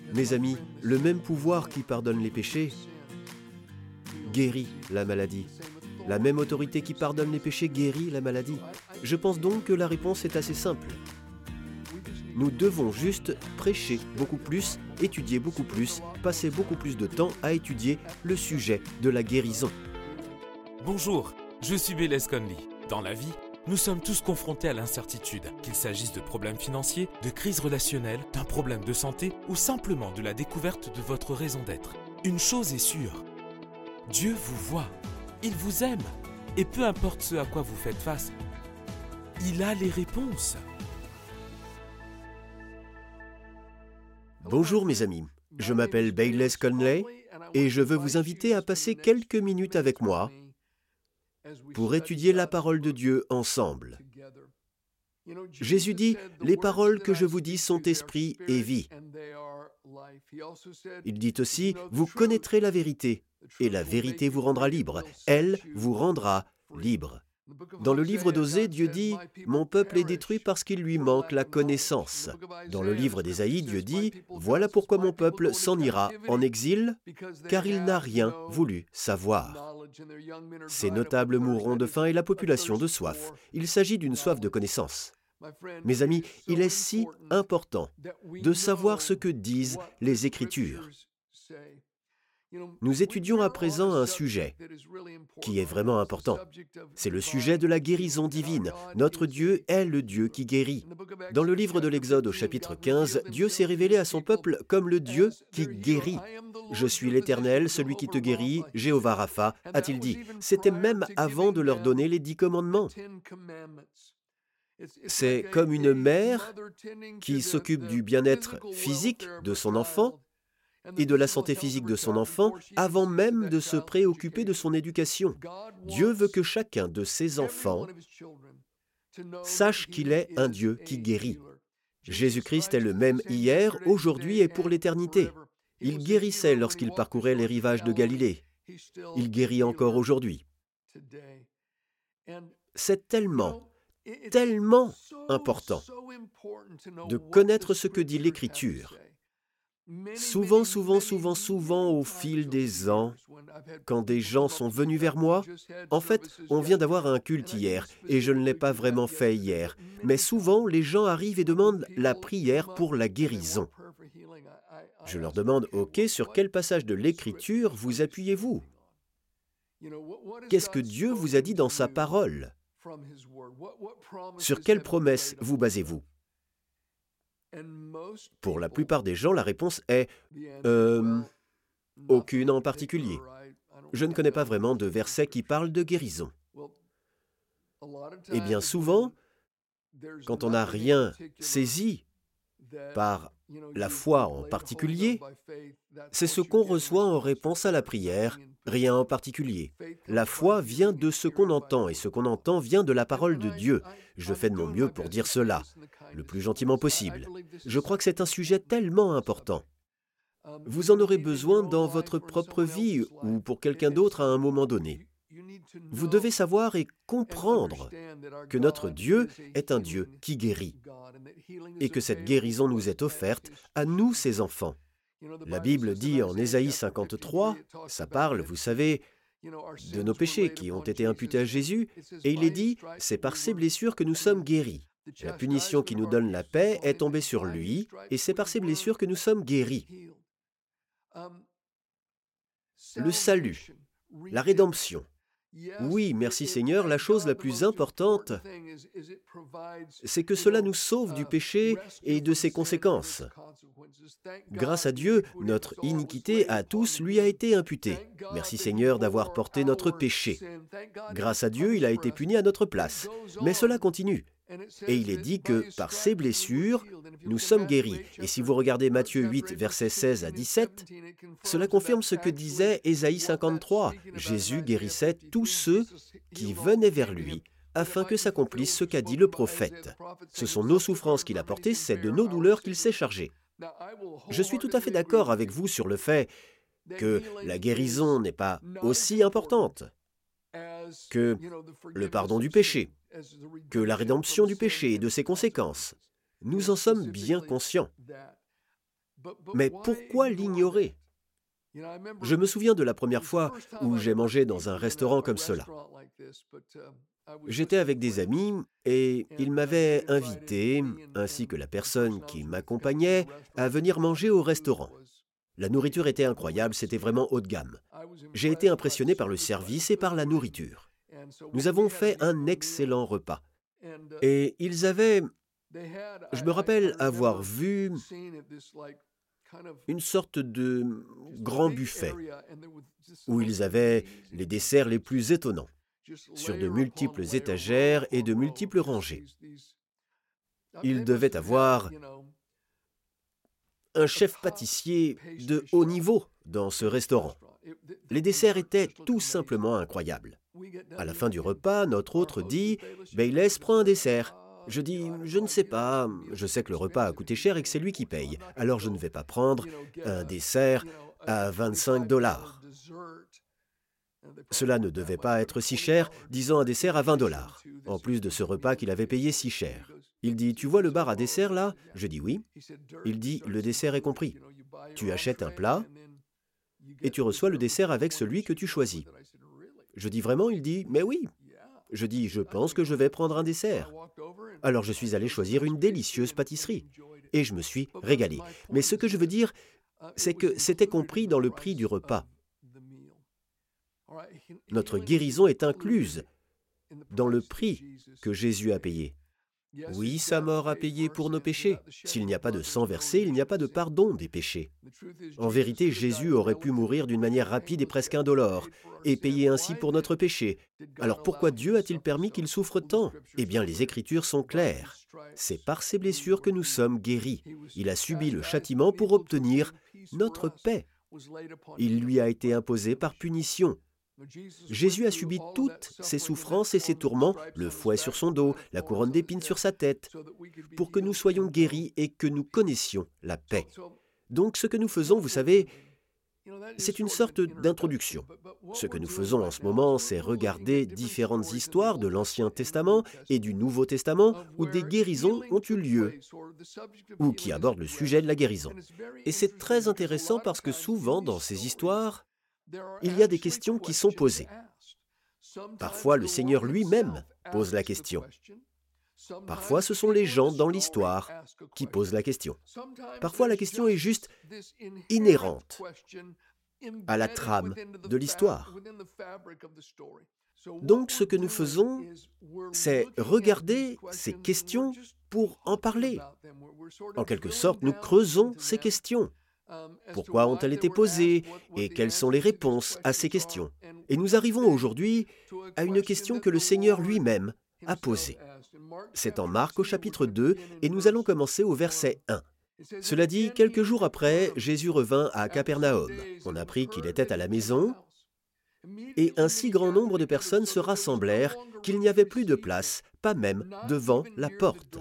Mes amis, le même pouvoir qui pardonne les péchés guérit la maladie. La même autorité qui pardonne les péchés guérit la maladie. Je pense donc que la réponse est assez simple. Nous devons juste prêcher beaucoup plus, étudier beaucoup plus, passer beaucoup plus de temps à étudier le sujet de la guérison. Bonjour, je suis Bélez Conley. Dans la vie, nous sommes tous confrontés à l'incertitude, qu'il s'agisse de problèmes financiers, de crises relationnelles, d'un problème de santé ou simplement de la découverte de votre raison d'être. Une chose est sûre, Dieu vous voit, il vous aime, et peu importe ce à quoi vous faites face, il a les réponses. Bonjour mes amis, je m'appelle Bélez Conley et je veux vous inviter à passer quelques minutes avec moi pour étudier la parole de Dieu ensemble. Jésus dit « Les paroles que je vous dis sont esprit et vie ». Il dit aussi « Vous connaîtrez la vérité, et la vérité vous rendra libre. Elle vous rendra libre ». Dans le livre d'Osée, Dieu dit « Mon peuple est détruit parce qu'il lui manque la connaissance ». Dans le livre d'Ésaïe, Dieu dit « Voilà pourquoi mon peuple s'en ira en exil, car il n'a rien voulu savoir. » Ces notables mourront de faim et la population de soif. Il s'agit d'une soif de connaissance. Mes amis, il est si important de savoir ce que disent les Écritures. Nous étudions à présent un sujet qui est vraiment important. C'est le sujet de la guérison divine. Notre Dieu est le Dieu qui guérit. Dans le livre de l'Exode au chapitre 15, Dieu s'est révélé à son peuple comme le Dieu qui guérit. « Je suis l'Éternel, celui qui te guérit, Jéhovah Rapha », a-t-il dit. C'était même avant de leur donner les 10 commandements. C'est comme une mère qui s'occupe du bien-être physique de son enfant et de la santé physique de son enfant avant même de se préoccuper de son éducation. Dieu veut que chacun de ses enfants sache qu'il est un Dieu qui guérit. Jésus-Christ est le même hier, aujourd'hui et pour l'éternité. Il guérissait lorsqu'il parcourait les rivages de Galilée. Il guérit encore aujourd'hui. C'est tellement important de connaître ce que dit l'Écriture. Souvent, au fil des ans, quand des gens sont venus vers moi, en fait, on vient d'avoir un culte hier, et je ne l'ai pas vraiment fait hier, mais souvent, les gens arrivent et demandent la prière pour la guérison. Je leur demande, OK, sur quel passage de l'Écriture vous appuyez-vous? Qu'est-ce que Dieu vous a dit dans sa parole? Sur quelle promesse vous basez-vous? Pour la plupart des gens, la réponse est aucune en particulier. Je ne connais pas vraiment de verset qui parle de guérison. Et bien souvent, quand on n'a rien saisi par la foi en particulier, c'est ce qu'on reçoit en réponse à la prière, rien en particulier. La foi vient de ce qu'on entend, et ce qu'on entend vient de la parole de Dieu. Je fais de mon mieux pour dire cela, le plus gentiment possible. Je crois que c'est un sujet tellement important. Vous en aurez besoin dans votre propre vie ou pour quelqu'un d'autre à un moment donné. Vous devez savoir et comprendre que notre Dieu est un Dieu qui guérit et que cette guérison nous est offerte à nous, ses enfants. La Bible dit en Ésaïe 53, ça parle, vous savez, de nos péchés qui ont été imputés à Jésus, et il est dit, c'est par ses blessures que nous sommes guéris. La punition qui nous donne la paix est tombée sur lui, et c'est par ses blessures que nous sommes guéris. Le salut, la rédemption. Oui, merci Seigneur, la chose la plus importante, c'est que cela nous sauve du péché et de ses conséquences. Grâce à Dieu, notre iniquité à tous lui a été imputée. Merci Seigneur d'avoir porté notre péché. Grâce à Dieu, il a été puni à notre place. Mais cela continue. Et il est dit que par ses blessures, nous sommes guéris. Et si vous regardez Matthieu 8, versets 16 à 17, cela confirme ce que disait Ésaïe 53. Jésus guérissait tous ceux qui venaient vers lui, afin que s'accomplisse ce qu'a dit le prophète. Ce sont nos souffrances qu'il a portées, c'est de nos douleurs qu'il s'est chargé. Je suis tout à fait d'accord avec vous sur le fait que la guérison n'est pas aussi importante que le pardon du péché, que la rédemption du péché et de ses conséquences. Nous en sommes bien conscients. Mais pourquoi l'ignorer? Je me souviens de la première fois où j'ai mangé dans un restaurant comme cela. J'étais avec des amis et ils m'avaient invité, ainsi que la personne qui m'accompagnait, à venir manger au restaurant. La nourriture était incroyable, c'était vraiment haut de gamme. J'ai été impressionné par le service et par la nourriture. Nous avons fait un excellent repas. Et ils avaient, je me rappelle avoir vu une sorte de grand buffet où ils avaient les desserts les plus étonnants, sur de multiples étagères et de multiples rangées. Ils devaient avoir un chef pâtissier de haut niveau dans ce restaurant. Les desserts étaient tout simplement incroyables. À la fin du repas, notre hôte dit « Bayless, prends un dessert ». Je dis « Je ne sais pas, je sais que le repas a coûté cher et que c'est lui qui paye, alors je ne vais pas prendre un dessert à 25 $. Cela ne devait pas être si cher, disons un dessert à 20 $, en plus de ce repas qu'il avait payé si cher. Il dit « Tu vois le bar à dessert là ?» Je dis « Oui ». Il dit « Le dessert est compris. Tu achètes un plat et tu reçois le dessert avec celui que tu choisis. » Je dis « Vraiment ?» Il dit « Mais oui ». Je dis « Je pense que je vais prendre un dessert. » Alors je suis allé choisir une délicieuse pâtisserie et je me suis régalé. Mais ce que je veux dire, c'est que c'était compris dans le prix du repas. Notre guérison est incluse dans le prix que Jésus a payé. Oui, sa mort a payé pour nos péchés. S'il n'y a pas de sang versé, il n'y a pas de pardon des péchés. En vérité, Jésus aurait pu mourir d'une manière rapide et presque indolore, et payer ainsi pour notre péché. Alors pourquoi Dieu a-t-il permis qu'il souffre tant? Eh bien, les Écritures sont claires. C'est par ses blessures que nous sommes guéris. Il a subi le châtiment pour obtenir notre paix. Il lui a été imposé par punition. Jésus a subi toutes ses souffrances et ses tourments, le fouet sur son dos, la couronne d'épines sur sa tête, pour que nous soyons guéris et que nous connaissions la paix. Donc ce que nous faisons, vous savez, c'est une sorte d'introduction. Ce que nous faisons en ce moment, c'est regarder différentes histoires de l'Ancien Testament et du Nouveau Testament où des guérisons ont eu lieu, ou qui abordent le sujet de la guérison. Et c'est très intéressant parce que souvent, dans ces histoires, il y a des questions qui sont posées. Parfois, le Seigneur lui-même pose la question. Parfois, ce sont les gens dans l'histoire qui posent la question. Parfois, la question est juste inhérente à la trame de l'histoire. Donc, ce que nous faisons, c'est regarder ces questions pour en parler. En quelque sorte, nous creusons ces questions. Pourquoi ont-elles été posées et quelles sont les réponses à ces questions? Et nous arrivons aujourd'hui à une question que le Seigneur lui-même a posée. C'est en Marc au chapitre 2 et nous allons commencer au verset 1. Cela dit, quelques jours après, Jésus revint à Capernaum. On apprit qu'il était à la maison et un si grand nombre de personnes se rassemblèrent qu'il n'y avait plus de place, pas même devant la porte.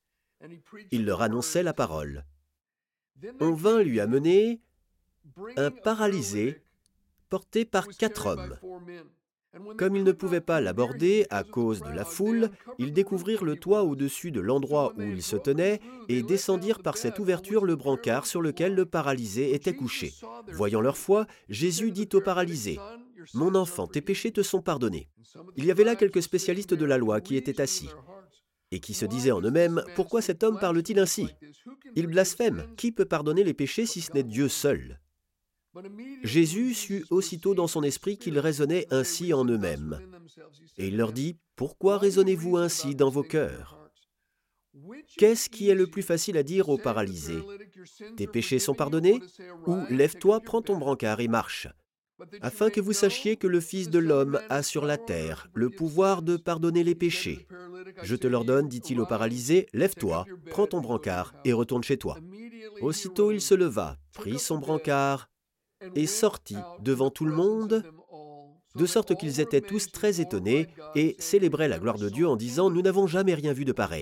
Il leur annonçait la parole. On vint lui amener un paralysé porté par 4 hommes. Comme ils ne pouvaient pas l'aborder à cause de la foule, ils découvrirent le toit au-dessus de l'endroit où il se tenait et descendirent par cette ouverture le brancard sur lequel le paralysé était couché. Voyant leur foi, Jésus dit au paralysé, « Mon enfant, tes péchés te sont pardonnés. » Il y avait là quelques spécialistes de la loi qui étaient assis et qui se disaient en eux-mêmes, « Pourquoi cet homme parle-t-il ainsi? Il blasphème. Qui peut pardonner les péchés si ce n'est Dieu seul? » Jésus sut aussitôt dans son esprit qu'ils raisonnaient ainsi en eux-mêmes. Et il leur dit, « Pourquoi raisonnez-vous ainsi dans vos cœurs? Qu'est-ce qui est le plus facile à dire au paralysé? Tes péchés sont pardonnés? Ou lève-toi, prends ton brancard et marche. Afin que vous sachiez que le Fils de l'homme a sur la terre le pouvoir de pardonner les péchés. Je te l'ordonne, dit-il au paralysé, lève-toi, prends ton brancard et retourne chez toi. Aussitôt il se leva, prit son brancard et sortit devant tout le monde, de sorte qu'ils étaient tous très étonnés et célébraient la gloire de Dieu en disant « Nous n'avons jamais rien vu de pareil ».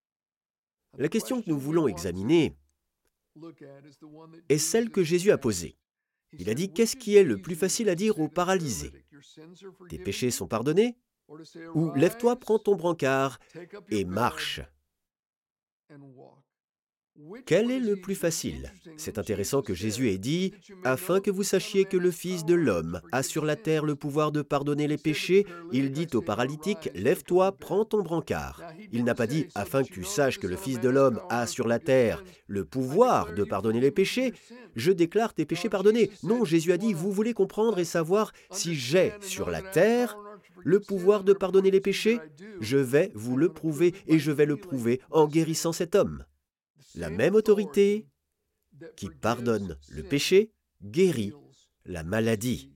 La question que nous voulons examiner est celle que Jésus a posée. Il a dit « Qu'est-ce qui est le plus facile à dire au paralysé? Tes péchés sont pardonnés? Ou lève-toi, prends ton brancard et marche. » Quel est le plus facile? C'est intéressant que Jésus ait dit « Afin que vous sachiez que le Fils de l'homme a sur la terre le pouvoir de pardonner les péchés, il dit au paralytique, lève-toi, prends ton brancard. » Il n'a pas dit « Afin que tu saches que le Fils de l'homme a sur la terre le pouvoir de pardonner les péchés, je déclare tes péchés pardonnés. » Non, Jésus a dit « Vous voulez comprendre et savoir si j'ai sur la terre le pouvoir de pardonner les péchés? Je vais vous le prouver et je vais le prouver en guérissant cet homme. » La même autorité qui pardonne le péché guérit la maladie.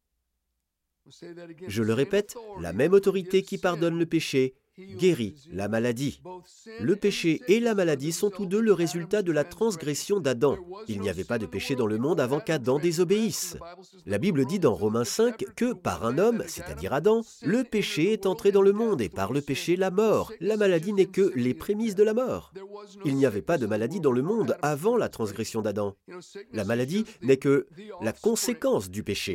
Je le répète, la même autorité qui pardonne le péché guérit la maladie. Le péché et la maladie sont tous deux le résultat de la transgression d'Adam. Il n'y avait pas de péché dans le monde avant qu'Adam désobéisse. La Bible dit dans Romains 5 que par un homme, c'est-à-dire Adam, le péché est entré dans le monde et par le péché la mort. La maladie n'est que les prémices de la mort. Il n'y avait pas de maladie dans le monde avant la transgression d'Adam. La maladie n'est que la conséquence du péché.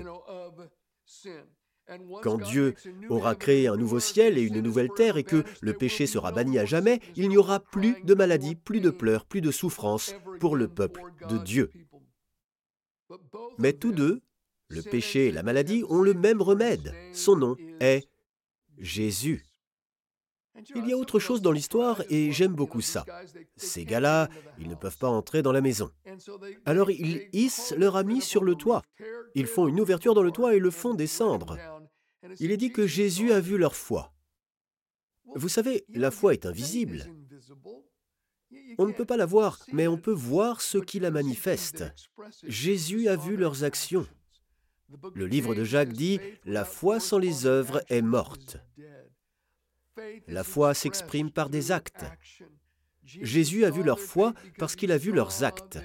Quand Dieu aura créé un nouveau ciel et une nouvelle terre et que le péché sera banni à jamais, il n'y aura plus de maladie, plus de pleurs, plus de souffrance pour le peuple de Dieu. Mais tous deux, le péché et la maladie, ont le même remède. Son nom est Jésus. Il y a autre chose dans l'histoire et j'aime beaucoup ça. Ces gars-là, ils ne peuvent pas entrer dans la maison. Alors ils hissent leur ami sur le toit. Ils font une ouverture dans le toit et le font descendre. Il est dit que Jésus a vu leur foi. Vous savez, la foi est invisible. On ne peut pas la voir, mais on peut voir ce qui la manifeste. Jésus a vu leurs actions. Le livre de Jacques dit « La foi sans les œuvres est morte ». La foi s'exprime par des actes. Jésus a vu leur foi parce qu'il a vu leurs actes.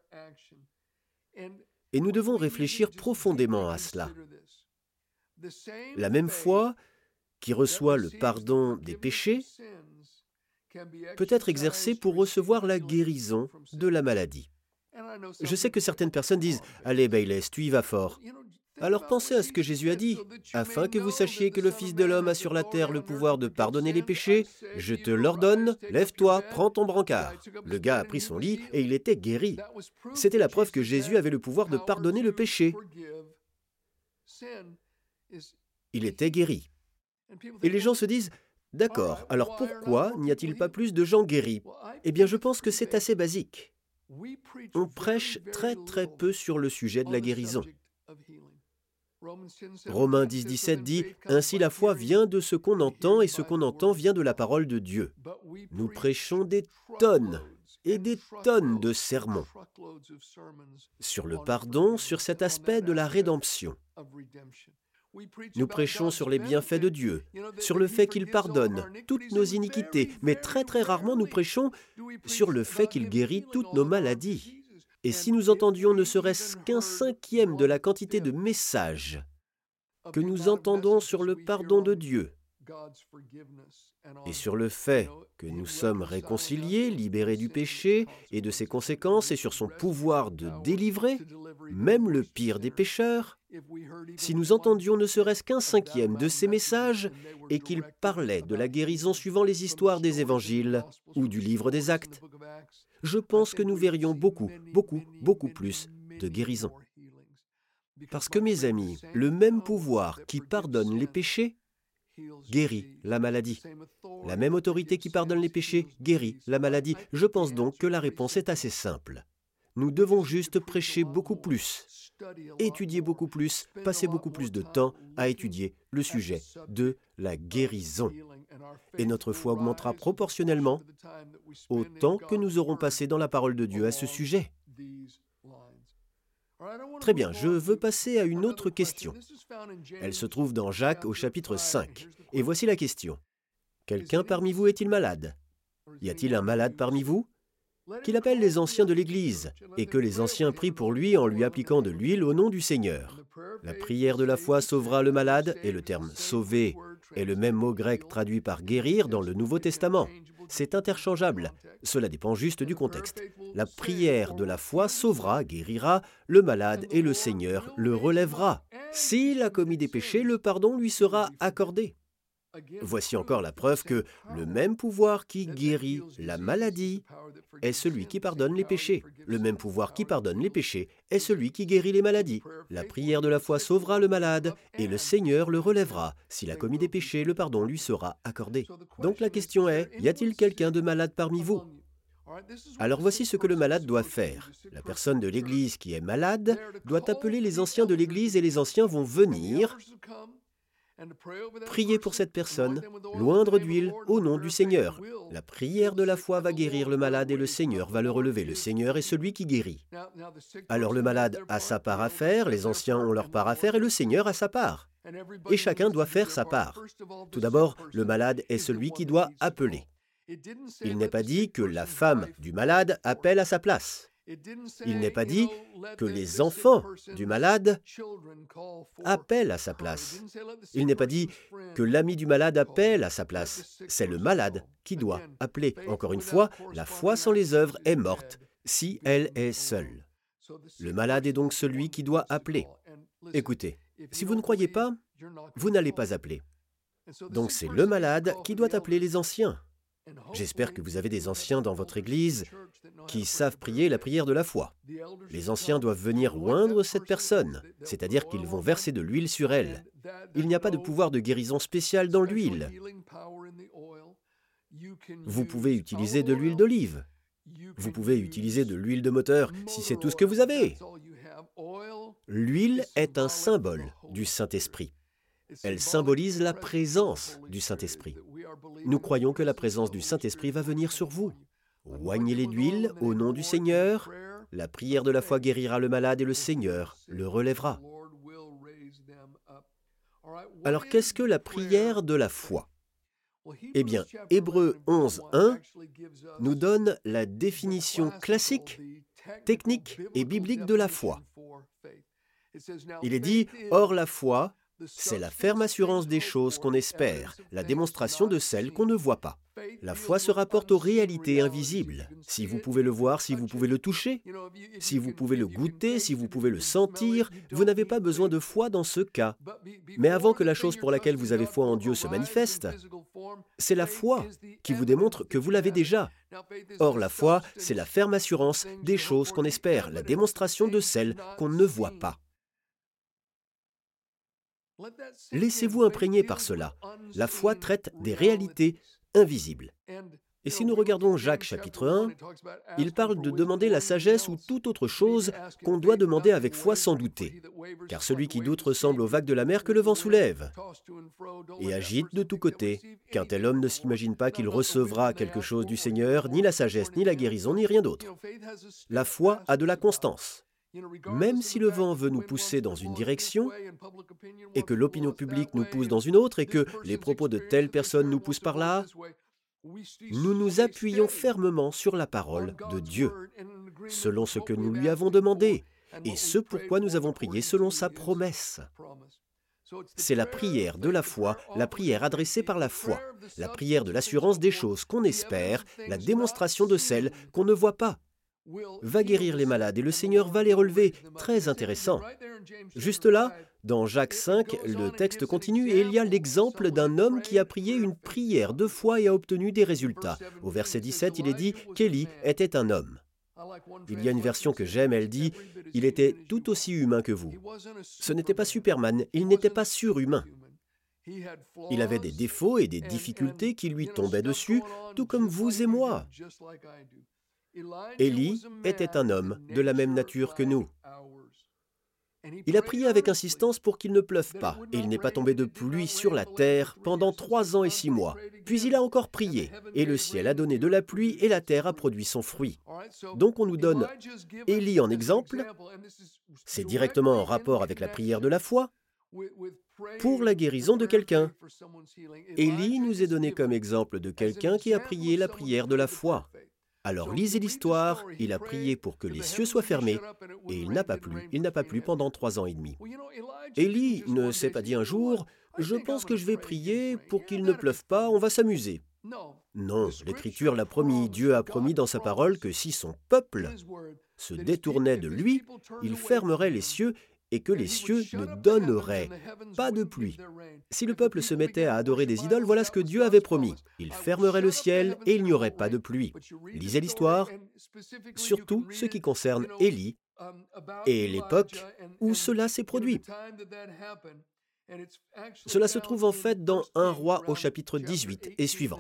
Et nous devons réfléchir profondément à cela. La même foi qui reçoit le pardon des péchés peut être exercée pour recevoir la guérison de la maladie. Je sais que certaines personnes disent « Allez, Bayless, tu y vas fort ». Alors pensez à ce que Jésus a dit. « Afin que vous sachiez que le Fils de l'homme a sur la terre le pouvoir de pardonner les péchés, je te l'ordonne, lève-toi, prends ton brancard. » Le gars a pris son lit et il était guéri. C'était la preuve que Jésus avait le pouvoir de pardonner le péché. Il était guéri. Et les gens se disent « D'accord, alors pourquoi n'y a-t-il pas plus de gens guéris ?» Eh bien, je pense que c'est assez basique. On prêche très peu sur le sujet de la guérison. Romains 10, 17 dit « Ainsi la foi vient de ce qu'on entend et ce qu'on entend vient de la parole de Dieu. » Nous prêchons des tonnes et des tonnes de sermons sur le pardon, sur cet aspect de la rédemption. Nous prêchons sur les bienfaits de Dieu, sur le fait qu'il pardonne toutes nos iniquités, mais très rarement nous prêchons sur le fait qu'il guérit toutes nos maladies. Et si nous entendions ne serait-ce qu'un cinquième de la quantité de messages que nous entendons sur le pardon de Dieu et sur le fait que nous sommes réconciliés, libérés du péché et de ses conséquences et sur son pouvoir de délivrer, même le pire des pécheurs, si nous entendions ne serait-ce qu'un cinquième de ces messages et qu'ils parlaient de la guérison suivant les histoires des évangiles ou du livre des Actes, je pense que nous verrions beaucoup plus de guérison. Parce que, mes amis, le même pouvoir qui pardonne les péchés guérit la maladie. La même autorité qui pardonne les péchés guérit la maladie. Je pense donc que la réponse est assez simple. Nous devons juste prêcher beaucoup plus, étudier beaucoup plus, passer beaucoup plus de temps à étudier le sujet de la guérison. Et notre foi augmentera proportionnellement au temps que nous aurons passé dans la parole de Dieu à ce sujet. Très bien, je veux passer à une autre question. Elle se trouve dans Jacques au chapitre 5. Et voici la question. Quelqu'un parmi vous est-il malade? Y a-t-il un malade parmi vous? Qu'il appelle les anciens de l'Église, et que les anciens prient pour lui en lui appliquant de l'huile au nom du Seigneur. La prière de la foi sauvera le malade, et le terme « sauver » est le même mot grec traduit par « guérir » dans le Nouveau Testament. C'est interchangeable, cela dépend juste du contexte. La prière de la foi sauvera, guérira le malade, et le Seigneur le relèvera. S'il a commis des péchés, le pardon lui sera accordé. Voici encore la preuve que le même pouvoir qui guérit la maladie est celui qui pardonne les péchés. Le même pouvoir qui pardonne les péchés est celui qui guérit les maladies. La prière de la foi sauvera le malade et le Seigneur le relèvera. S'il a commis des péchés, le pardon lui sera accordé. Donc la question est, y a-t-il quelqu'un de malade parmi vous ? Alors voici ce que le malade doit faire. La personne de l'Église qui est malade doit appeler les anciens de l'Église et les anciens vont venir prier pour cette personne, l'oindre d'huile au nom du Seigneur. La prière de la foi va guérir le malade et le Seigneur va le relever. Le Seigneur est celui qui guérit. Alors le malade a sa part à faire, les anciens ont leur part à faire et le Seigneur a sa part. Et chacun doit faire sa part. Tout d'abord, le malade est celui qui doit appeler. Il n'est pas dit que la femme du malade appelle à sa place. Il n'est pas dit que les enfants du malade appellent à sa place. Il n'est pas dit que l'ami du malade appelle à sa place. C'est le malade qui doit appeler. Encore une fois, la foi sans les œuvres est morte si elle est seule. Le malade est donc celui qui doit appeler. Écoutez, si vous ne croyez pas, vous n'allez pas appeler. Donc c'est le malade qui doit appeler les anciens. J'espère que vous avez des anciens dans votre Église qui savent prier la prière de la foi. Les anciens doivent venir oindre cette personne, c'est-à-dire qu'ils vont verser de l'huile sur elle. Il n'y a pas de pouvoir de guérison spécial dans l'huile. Vous pouvez utiliser de l'huile d'olive. Vous pouvez utiliser de l'huile de moteur si c'est tout ce que vous avez. L'huile est un symbole du Saint-Esprit. Elle symbolise la présence du Saint-Esprit. Nous croyons que la présence du Saint-Esprit va venir sur vous. Oignez-les d'huile au nom du Seigneur. La prière de la foi guérira le malade et le Seigneur le relèvera. Alors qu'est-ce que la prière de la foi ? Eh bien, Hébreux 11:1 nous donne la définition classique, technique et biblique de la foi. Il est dit « Or la foi, c'est la ferme assurance des choses qu'on espère, la démonstration de celles qu'on ne voit pas. » La foi se rapporte aux réalités invisibles. Si vous pouvez le voir, si vous pouvez le toucher, si vous pouvez le goûter, si vous pouvez le sentir, vous n'avez pas besoin de foi dans ce cas. Mais avant que la chose pour laquelle vous avez foi en Dieu se manifeste, c'est la foi qui vous démontre que vous l'avez déjà. Or, la foi, c'est la ferme assurance des choses qu'on espère, la démonstration de celles qu'on ne voit pas. Laissez-vous imprégner par cela. La foi traite des réalités invisibles. Et si nous regardons Jacques chapitre 1, il parle de demander la sagesse ou toute autre chose qu'on doit demander avec foi sans douter. Car celui qui doute ressemble aux vagues de la mer que le vent soulève et agite de tous côtés. Qu'un tel homme ne s'imagine pas qu'il recevra quelque chose du Seigneur, ni la sagesse, ni la guérison, ni rien d'autre. La foi a de la constance. Même si le vent veut nous pousser dans une direction, et que l'opinion publique nous pousse dans une autre, et que les propos de telle personne nous poussent par là, nous nous appuyons fermement sur la parole de Dieu, selon ce que nous lui avons demandé, et ce pourquoi nous avons prié selon sa promesse. C'est la prière de la foi, la prière adressée par la foi, la prière de l'assurance des choses qu'on espère, la démonstration de celles qu'on ne voit pas. Va guérir les malades et le Seigneur va les relever. Très intéressant. Juste là, dans Jacques 5, le texte continue et il y a l'exemple d'un homme qui a prié une prière de foi et a obtenu des résultats. Au verset 17, il est dit qu'Élie était un homme. Il y a une version que j'aime, elle dit « Il était tout aussi humain que vous ». Ce n'était pas Superman, il n'était pas surhumain. Il avait des défauts et des difficultés qui lui tombaient dessus, tout comme vous et moi. Élie était un homme de la même nature que nous. Il a prié avec insistance pour qu'il ne pleuve pas, et il n'est pas tombé de pluie sur la terre pendant 3 ans et 6 mois. Puis il a encore prié, et le ciel a donné de la pluie, et la terre a produit son fruit. Donc on nous donne Élie en exemple, c'est directement en rapport avec la prière de la foi, pour la guérison de quelqu'un. Élie nous est donné comme exemple de quelqu'un qui a prié la prière de la foi. Alors lisez l'histoire, il a prié pour que les cieux soient fermés, et il n'a pas plu pendant 3 ans et demi. Élie ne s'est pas dit un jour, « Je pense que je vais prier pour qu'il ne pleuve pas, on va s'amuser. » Non, l'Écriture l'a promis, Dieu a promis dans sa parole que si son peuple se détournait de lui, il fermerait les cieux et que les cieux ne donneraient pas de pluie. Si le peuple se mettait à adorer des idoles, voilà ce que Dieu avait promis. Il fermerait le ciel et il n'y aurait pas de pluie. Lisez l'histoire, surtout ce qui concerne Élie et l'époque où cela s'est produit. Cela se trouve en fait dans 1 Roi au chapitre 18 et suivant.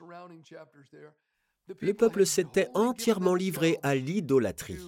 Le peuple s'était entièrement livré à l'idolâtrie.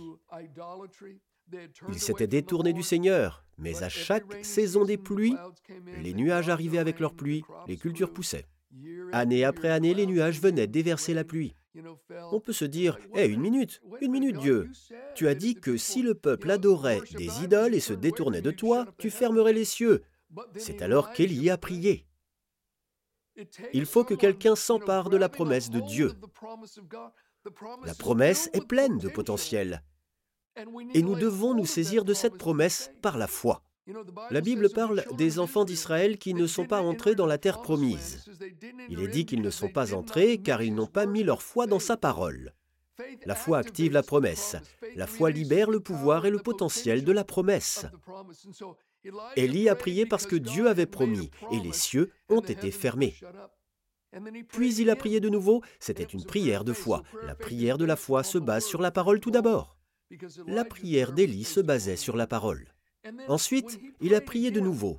Il s'était détourné du Seigneur, mais à chaque saison des pluies, les nuages arrivaient avec leur pluie, les cultures poussaient. Année après année, les nuages venaient déverser la pluie. On peut se dire, « Hé, une minute, Dieu, tu as dit que si le peuple adorait des idoles et se détournait de toi, tu fermerais les cieux. » C'est alors qu'Élie a prié. Il faut que quelqu'un s'empare de la promesse de Dieu. La promesse est pleine de potentiel. Et nous devons nous saisir de cette promesse par la foi. La Bible parle des enfants d'Israël qui ne sont pas entrés dans la terre promise. Il est dit qu'ils ne sont pas entrés car ils n'ont pas mis leur foi dans sa parole. La foi active la promesse. La foi libère le pouvoir et le potentiel de la promesse. Élie a prié parce que Dieu avait promis et les cieux ont été fermés. Puis il a prié de nouveau, c'était une prière de foi. La prière de la foi se base sur la parole tout d'abord. La prière d'Élie se basait sur la parole. Ensuite, il a prié de nouveau.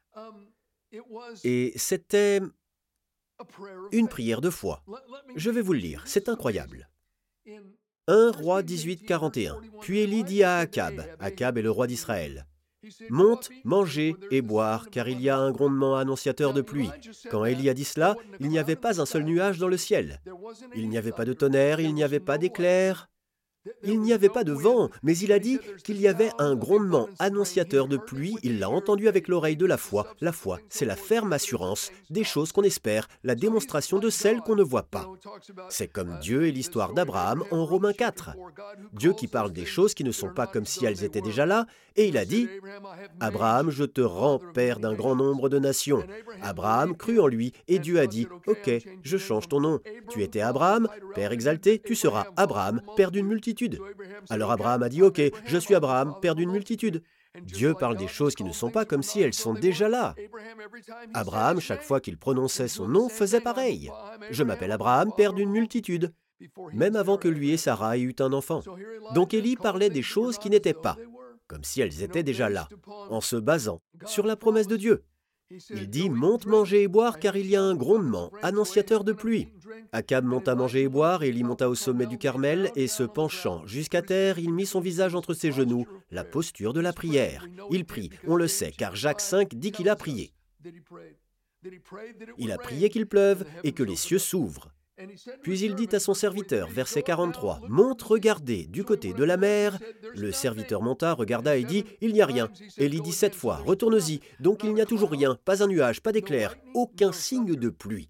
Et c'était une prière de foi. Je vais vous le lire, c'est incroyable. 1 Roi 18, 41. Puis Élie dit à Akab, Akab est le roi d'Israël, « Monte, mangez et boire, car il y a un grondement annonciateur de pluie. » Quand Élie a dit cela, il n'y avait pas un seul nuage dans le ciel. Il n'y avait pas de tonnerre, il n'y avait pas d'éclair. Il n'y avait pas de vent, mais il a dit qu'il y avait un grondement annonciateur de pluie. Il l'a entendu avec l'oreille de la foi. La foi, c'est la ferme assurance des choses qu'on espère, la démonstration de celles qu'on ne voit pas. C'est comme Dieu et l'histoire d'Abraham en Romains 4. Dieu qui parle des choses qui ne sont pas comme si elles étaient déjà là, et il a dit « Abraham, je te rends père d'un grand nombre de nations. » Abraham crut en lui, et Dieu a dit « Ok, je change ton nom. Tu étais Abraham, père exalté, tu seras Abraham, père d'une multitude. » Alors Abraham a dit « Ok, je suis Abraham, père d'une multitude. » Dieu parle des choses qui ne sont pas comme si elles sont déjà là. Abraham, chaque fois qu'il prononçait son nom, faisait pareil. « Je m'appelle Abraham, père d'une multitude. » Même avant que lui et Sarah aient eu un enfant. Donc Élie parlait des choses qui n'étaient pas, comme si elles étaient déjà là, en se basant sur la promesse de Dieu. Il dit « Monte manger et boire, car il y a un grondement, annonciateur de pluie. » Akab monta manger et boire, Élie monta au sommet du Carmel, et se penchant jusqu'à terre, il mit son visage entre ses genoux, la posture de la prière. Il prie, on le sait, car Jacques 5 dit qu'il a prié. Il a prié qu'il pleuve et que les cieux s'ouvrent. Puis il dit à son serviteur, verset 43, « Monte regarder du côté de la mer. » Le serviteur monta, regarda et dit, « Il n'y a rien. » Élie dit 7 fois, « Retourne-y. » Donc il n'y a toujours rien, pas un nuage, pas d'éclair, aucun signe de pluie.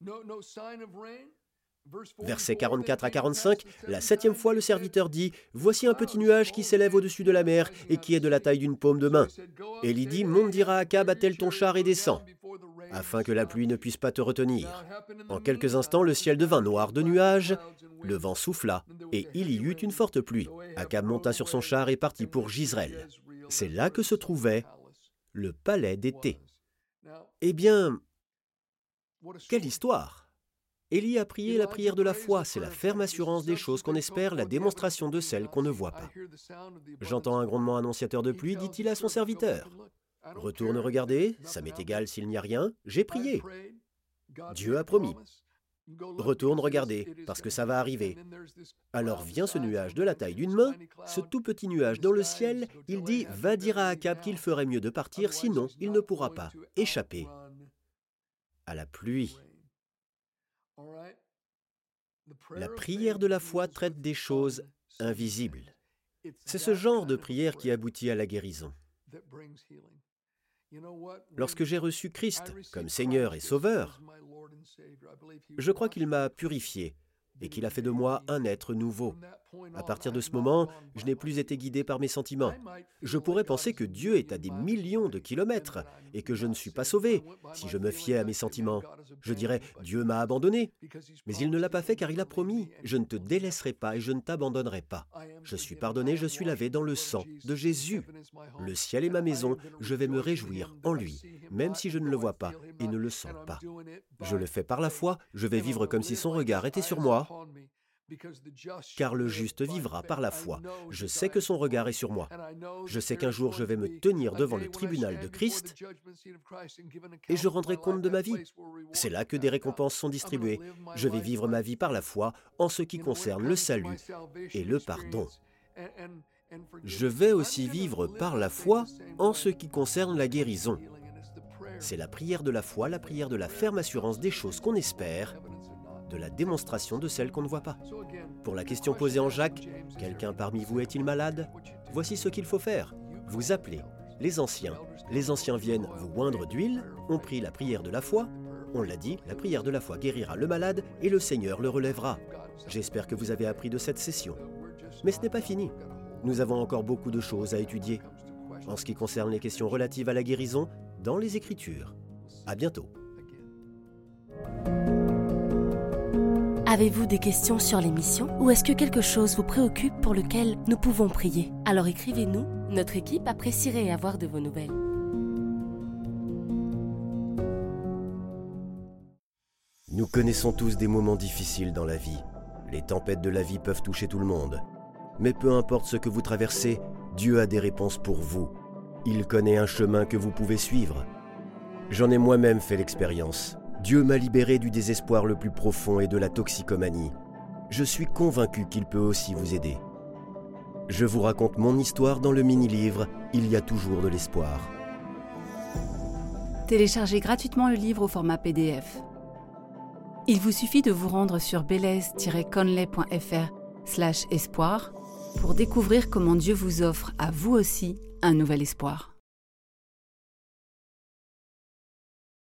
Versets 44 à 45, la 7e fois le serviteur dit, « Voici un petit nuage qui s'élève au-dessus de la mer et qui est de la taille d'une paume de main. » Élie dit, « Monte dire à Akab, attelle ton char et descends, afin que la pluie ne puisse pas te retenir. » En quelques instants, le ciel devint noir de nuages, le vent souffla, et il y eut une forte pluie. Akab monta sur son char et partit pour Jizreel. C'est là que se trouvait le palais d'été. Eh bien, quelle histoire! Élie a prié la prière de la foi, c'est la ferme assurance des choses qu'on espère, la démonstration de celles qu'on ne voit pas. J'entends un grondement annonciateur de pluie, dit-il à son serviteur. Retourne regarder, ça m'est égal s'il n'y a rien, j'ai prié. Dieu a promis. Retourne regarder, parce que ça va arriver. Alors vient ce nuage de la taille d'une main, ce tout petit nuage dans le ciel, il dit, va dire à Akab qu'il ferait mieux de partir, sinon il ne pourra pas échapper à la pluie. La prière de la foi traite des choses invisibles. C'est ce genre de prière qui aboutit à la guérison. Lorsque j'ai reçu Christ comme Seigneur et Sauveur, je crois qu'il m'a purifié et qu'il a fait de moi un être nouveau. À partir de ce moment, je n'ai plus été guidé par mes sentiments. Je pourrais penser que Dieu est à des millions de kilomètres et que je ne suis pas sauvé si je me fiais à mes sentiments. Je dirais « Dieu m'a abandonné ». Mais il ne l'a pas fait car il a promis « Je ne te délaisserai pas et je ne t'abandonnerai pas ». Je suis pardonné, je suis lavé dans le sang de Jésus. Le ciel est ma maison, je vais me réjouir en lui, même si je ne le vois pas et ne le sens pas. Je le fais par la foi, je vais vivre comme si son regard était sur moi. Car le juste vivra par la foi. Je sais que son regard est sur moi. Je sais qu'un jour je vais me tenir devant le tribunal de Christ et je rendrai compte de ma vie. C'est là que des récompenses sont distribuées. Je vais vivre ma vie par la foi en ce qui concerne le salut et le pardon. Je vais aussi vivre par la foi en ce qui concerne la guérison. C'est la prière de la foi, la prière de la ferme assurance des choses qu'on espère, de la démonstration de celles qu'on ne voit pas. Pour la question posée en Jacques, « Quelqu'un parmi vous est-il malade ?» Voici ce qu'il faut faire. Vous appelez les anciens. Les anciens viennent vous oindre d'huile, on prie la prière de la foi. On l'a dit, la prière de la foi guérira le malade et le Seigneur le relèvera. J'espère que vous avez appris de cette session. Mais ce n'est pas fini. Nous avons encore beaucoup de choses à étudier en ce qui concerne les questions relatives à la guérison dans les Écritures. À bientôt. Avez-vous des questions sur l'émission ou est-ce que quelque chose vous préoccupe pour lequel nous pouvons prier? Alors écrivez-nous, notre équipe apprécierait avoir de vos nouvelles. Nous connaissons tous des moments difficiles dans la vie. Les tempêtes de la vie peuvent toucher tout le monde. Mais peu importe ce que vous traversez, Dieu a des réponses pour vous. Il connaît un chemin que vous pouvez suivre. J'en ai moi-même fait l'expérience. Dieu m'a libéré du désespoir le plus profond et de la toxicomanie. Je suis convaincu qu'il peut aussi vous aider. Je vous raconte mon histoire dans le mini-livre « Il y a toujours de l'espoir ». Téléchargez gratuitement le livre au format PDF. Il vous suffit de vous rendre sur belez-conley.fr/espoir pour découvrir comment Dieu vous offre à vous aussi un nouvel espoir.